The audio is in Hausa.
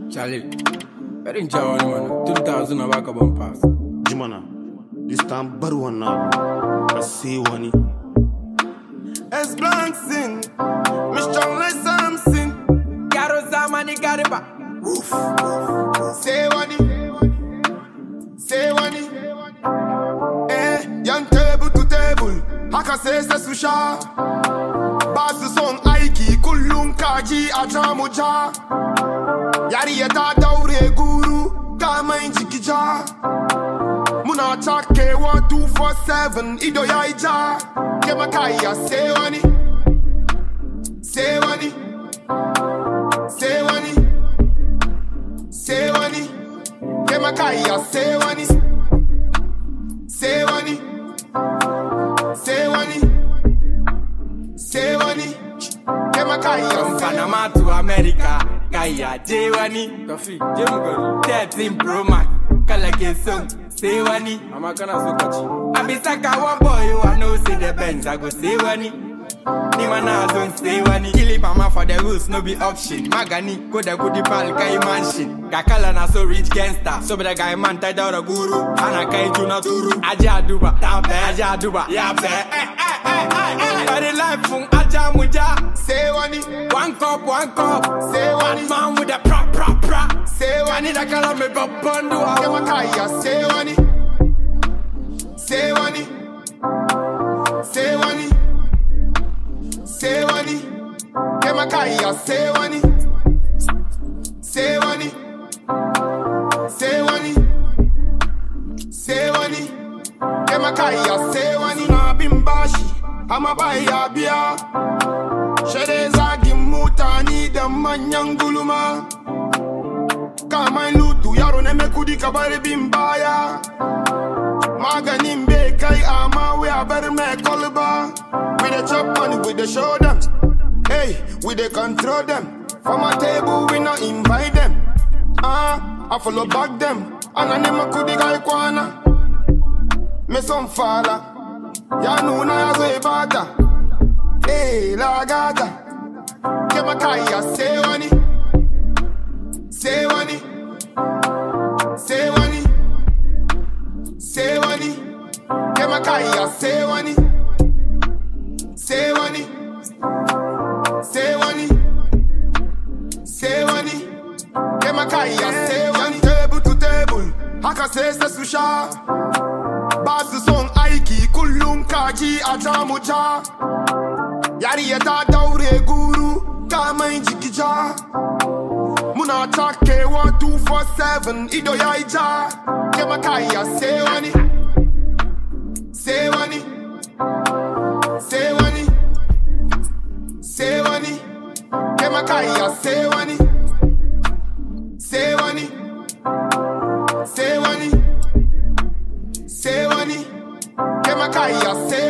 Charlie, very jolly man. 2000 I come on pass. Jimana, this time better one now. I see one. Es blank sing, Mr. Like something. Garo Zamani Gariba. Say one, say one. Young table to table, haka say susha. Basu song aiki, kullum kaji ajamuja. Yari yata daure guru, kama injikija. Muna chake 1247, ido ya ija. Kema kaya say one, say one, say one, say one. Kema kaya say one, say one, say one, say one. Kema kaya From Panama to America, Kaya J1, Coffee, Jim 13 Pro Max, Kalake song, say one. I'm a kana so catchy. I be saka one boy who I know see the Benz, I go say one. Nimana don't say one. Kill it mama for the rules, no be option. Magani, go the goodie pal, Kai mansion. Kakala na so rich gangster, so be the guy man tied out a guru. Ana Kai Juna Turu, Aja Duba, Aja Duba, Yape. I life from Aja Muja. say one, One cup, say one one, man with a pra. say one. I need a color me bondo. Kema kaya say one, say one, say one, say one. Kema kaya say one, say one, say one, say one. Kema kaya say one. Na bimbashi, ama baya bia. Shereza gimutani da manyanguluma. Kama lutu yaro ne mekudi kabari bimbaya. Maganin be kai ama we abar me kolba. We the chop money, we the show them. Hey, we the control them. From a table we not invite them. I follow back them. And I never could guy kwana. Me some fala. Ya nuna ya zo ibada. Hey, la gata. Kema kaya say one. Say one, say one, say one. Kema kaya say one, say one, say one, say one. Kema kaya say one. Table to table, haka say susha. Basu song aiki, kullum kaji ajamuja. Yari yata daure guru, kama injikija. Muna chake 1247, ido ya ija. Kema kaya say one, say one, say one, say one. Kema kaya say one, say one, say one, say one. Kema kaya say